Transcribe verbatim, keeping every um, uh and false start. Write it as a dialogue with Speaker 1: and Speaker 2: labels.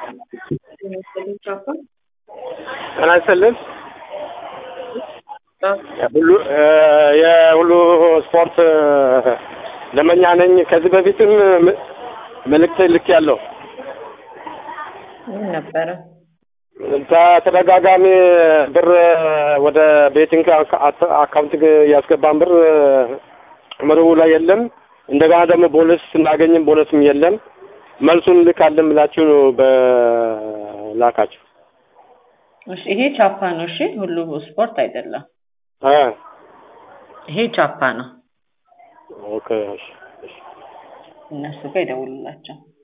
Speaker 1: ጤና ይስጥልን። ሁሉ የሁሉ ስፖርት ደመኛ ነኝ። ከዚህ በፊትም መልእክት ልኬያለሁ።
Speaker 2: ምን ነበረ?
Speaker 1: ተደጋጋሚ ብር ወደ ቤቲንግ አካውንት ያስገባን ብር ምርው ላይ የለም። እንደገና ደግሞ ቦነስ እናገኝም ቦነስም የለም። መልሱን ልካለን ብላችሁ በላካችሁ።
Speaker 2: እሺ ይሄ ቻፓ ነው። እሺ ሁሉ ስፖርት አይደለም።
Speaker 1: አ
Speaker 2: ይሄ ቻፓ ነው።
Speaker 1: ኦኬ እሺ።
Speaker 2: እነሱ ጋር ይደውሉላቸው።